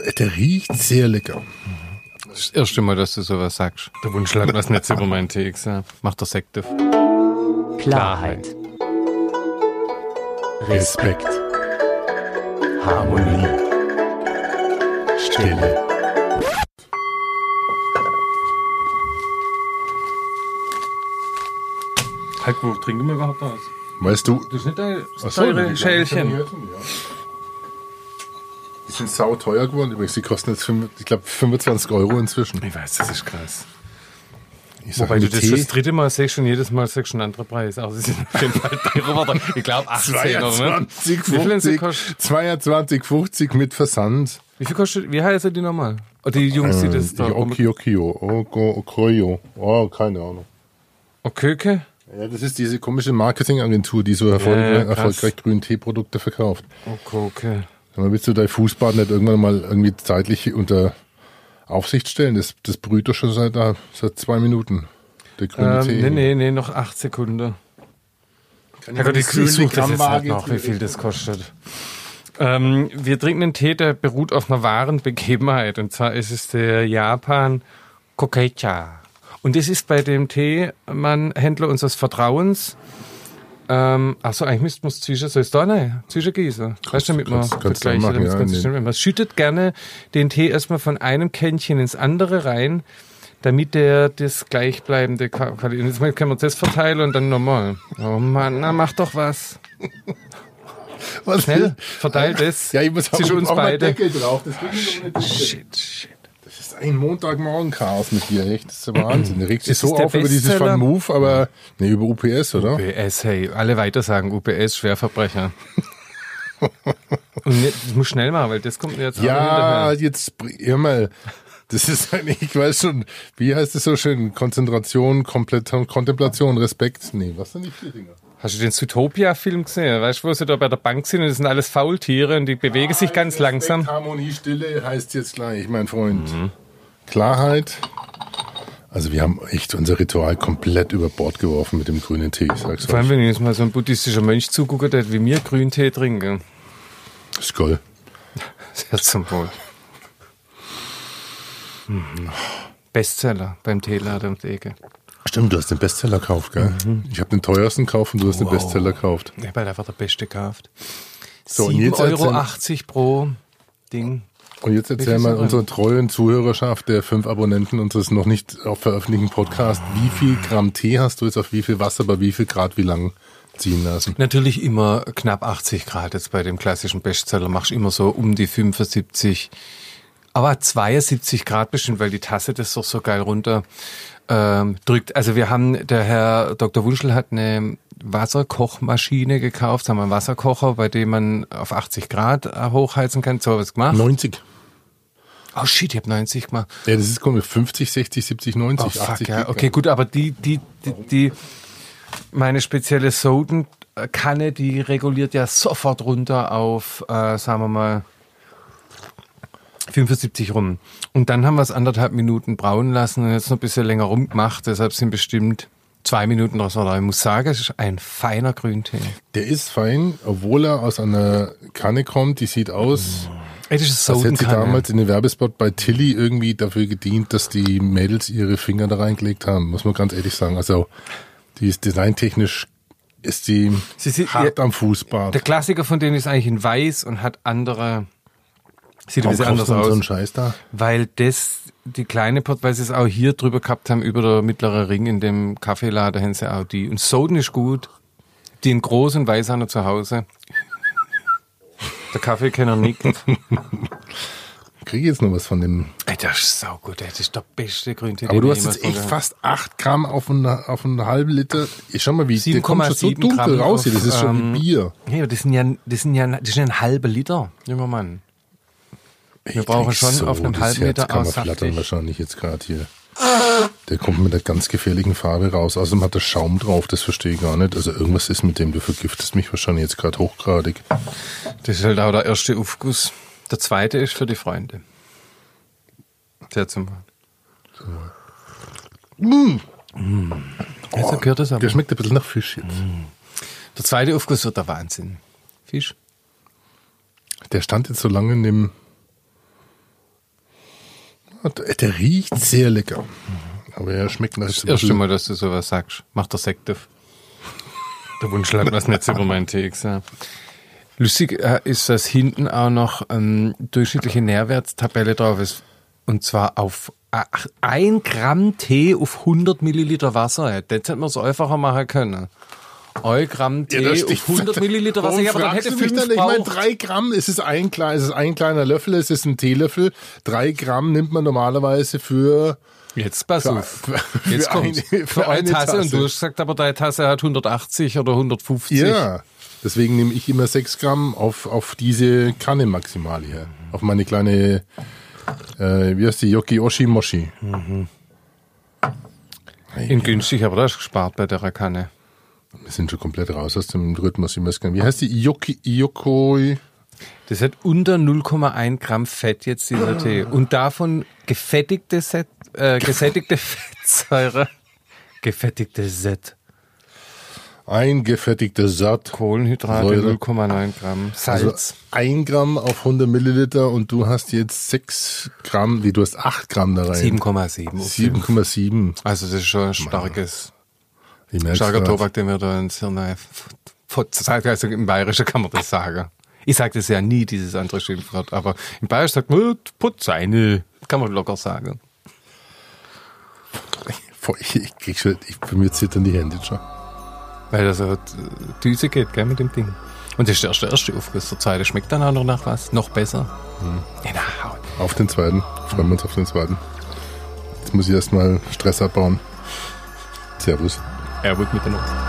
der riecht sehr lecker. Das erste Mal, dass du sowas sagst. Der Wunsch lag was nicht über meinen Tee gesagt. Macht der Sekt auf. Klarheit. Respekt. Harmonie. Stille. Halt, wo trinken wir überhaupt aus? Weißt du? Das ist nicht deine teure Schälchen. Die sind sauteuer geworden übrigens. Die kosten jetzt, ich glaube, 25 € inzwischen. Ich weiß, das ist krass. Wobei du das dritte Mal sagst und jedes Mal sagst du einen anderen Preis. Also sie sind auf jeden Fall teurer. Ich glaube 18 oder ne? 22,50 mit Versand. Wie viel kostet, wie heißen die nochmal? Oh, die Jungs, die das da... Okoyo. Oh, keine Ahnung. Oköke? Ja, das ist diese komische Marketingagentur, die so erfolgreich grünen Teeprodukte verkauft. Okay. Willst du dein Fußbad nicht irgendwann mal irgendwie zeitlich unter Aufsicht stellen? Das brüht doch schon seit 2 Minuten. Der grüne Tee. Nee, noch 8 Sekunden. Herrgott, ich suche das jetzt halt noch, wie viel das kostet. Wir trinken einen Tee, der beruht auf einer wahren Begebenheit. Und zwar ist es der Japan Kokecha. Und das ist bei dem Teemann-Händler unseres Vertrauens. Achso, eigentlich müsste man es zwischengießen. Weißt du, damit man vergleichen. Man schüttet gerne den Tee erstmal von einem Kännchen ins andere rein, damit der das gleichbleibende Qualität. Jetzt können wir das verteilen und dann nochmal. Oh Mann, na mach doch was. Was schnell, verteilt es. Ja, ich muss zwischen uns beide. Deckel drauf. Shit. Das ist ein Montagmorgen-Chaos mit dir, echt. Das ist der Wahnsinn. Der regt sich so auf über dieses Van Move, aber über UPS, oder? UPS, hey, alle weiter sagen, UPS, Schwerverbrecher. Und jetzt muss schnell machen, weil das kommt jetzt ja, jetzt, hör mal, das ist eigentlich, ich weiß schon, wie heißt es so schön? Konzentration, Kontemplation, Respekt. Nee, was sind die 4 Dinger? Hast du den Zootopia-Film gesehen? Weißt du, wo sie da bei der Bank sind und das sind alles Faultiere und die bewegen sich ganz Respekt, langsam? Harmonie, Stille heißt jetzt gleich, mein Freund. Klarheit. Also wir haben echt unser Ritual komplett über Bord geworfen mit dem grünen Tee. Ich sag's Vor allem, wenn ich jetzt mal so ein buddhistischer Mönch zugucke, der wie mir grünen Tee trinken. Skoll. Sehr zum Wohl. Bestseller beim Teeladen um die Ecke. Stimmt, du hast den Bestseller gekauft, gell? Ich habe den teuersten gekauft und du hast den Bestseller gekauft. Ich habe einfach der Beste gekauft. So, 7,80 € pro Ding. Und jetzt erzähl mal unserer treuen Zuhörerschaft der 5 Abonnenten unseres noch nicht auf veröffentlichten Podcasts, wie viel Gramm Tee hast du jetzt auf wie viel Wasser, bei wie viel Grad, wie lang ziehen lassen? Natürlich immer knapp 80 Grad jetzt bei dem klassischen Bestseller. Machst immer so um die 75, aber 72 Grad bestimmt, weil die Tasse das doch so geil runter drückt. Also der Herr Dr. Wunschel hat eine Wasserkochmaschine gekauft, haben wir einen Wasserkocher, bei dem man auf 80 Grad hochheizen kann. So was gemacht. 90. Oh shit, ich habe 90 gemacht. Ja, das ist 50, 60, 70, 90, oh, fuck, 80. Ja. Okay, gut, aber die meine spezielle Soden-Kanne, die reguliert ja sofort runter auf, sagen wir mal, 75 rum. Und dann haben wir es 1,5 Minuten brauen lassen und jetzt noch ein bisschen länger rumgemacht. Deshalb sind bestimmt 2 Minuten draus. Ich muss sagen, es ist ein feiner Grüntee. Der ist fein, obwohl er aus einer Kanne kommt, die sieht aus, das ist als hätte sie damals in den Werbespot bei Tilly irgendwie dafür gedient, dass die Mädels ihre Finger da reingelegt haben. Muss man ganz ehrlich sagen. Also, die ist designtechnisch ist die hart am Fußbad. Der Klassiker von denen ist eigentlich in weiß und hat andere... Sieht ein bisschen anders aus. So ein Scheiß da? Weil die kleine weil sie es auch hier drüber gehabt haben, über der mittlere Ring in dem Kaffeeladen, haben sie auch die. Und Soden ist gut. Die in groß und weiß haben wir zu Hause. Der Kaffeekenner nickt. Kriege ich jetzt noch was von dem? Ey, das ist saugut. Das ist der beste Grüntee. Aber du hast jetzt echt fast 8 Gramm auf einen halben Liter. Ich schau mal, wie der kommt schon so dunkel Gramm raus hier. Das ist schon wie Bier. Ja, das ist ja ein halber Liter, junger Mann. Wir brauchen schon so auf einem halben Meter kann man flattern wahrscheinlich jetzt gerade hier. Der kommt mit einer ganz gefährlichen Farbe raus. Außerdem hat der Schaum drauf, das verstehe ich gar nicht. Also irgendwas ist mit dem, du vergiftest mich wahrscheinlich jetzt gerade hochgradig. Das ist halt auch der erste Aufguss. Der zweite ist für die Freunde. Sehr zum Jetzt gehört das aber. Der schmeckt ein bisschen nach Fisch jetzt. Der zweite Aufguss wird der Wahnsinn. Fisch. Der stand jetzt so lange in dem Der riecht sehr lecker. Aber er schmeckt nach. Das erste Mal, dass du sowas sagst. Macht der Sekt auf. Der Wunsch lag was nicht über meinen Tee gesagt. Lustig ist, dass hinten auch noch durchschnittliche Nährwertstabelle drauf ist. Und zwar auf 1 Gramm Tee auf 100 Milliliter Wasser. Das hätte man so einfacher machen können. 1 Gramm Tee auf 100 Milliliter Wasser. Ja, aber dann hätte 5 Ich meine, 3 Gramm, es ist ein kleiner Löffel, es ist ein Teelöffel. 3 Gramm nimmt man normalerweise für... Jetzt pass auf. Jetzt kommt für eine Tasse. Und du hast gesagt, aber deine Tasse hat 180 oder 150. Ja, deswegen nehme ich immer 6 Gramm auf diese Kanne maximal hier. Auf meine kleine, wie heißt die, Yoki Moshi. Mhm. In günstig, aber da hast du gespart bei der Kanne. Wir sind schon komplett raus aus dem Rhythmus. Wie heißt die? Yokoi? Das hat unter 0,1 Gramm Fett jetzt dieser Tee. Und davon gesättigte Fettsäure. Gefettigte Set. Ein gesättigter Satt. Kohlenhydrate 0,9 Gramm. Salz. Also 1 Gramm auf 100 Milliliter und du hast jetzt 6 Gramm, du hast 8 Gramm da rein. 7,7. 7,7. Also das ist schon ein starker Tobak, den wir da ins Hirn also im Bayerischen kann man das sagen. Ich sage das ja nie, dieses andere Schimpfwort, aber im Bayerisch sagt man, putz eine, kann man locker sagen. Für mich zittern die Hände schon. Weil das so Düse geht, gell, mit dem Ding. Und das ist der erste Aufguss der Zeit. Das schmeckt dann auch noch nach was. Noch besser. Genau. Auf den zweiten. Freuen wir uns auf den zweiten. Jetzt muss ich erstmal Stress abbauen. Servus. Er wird mit der Not.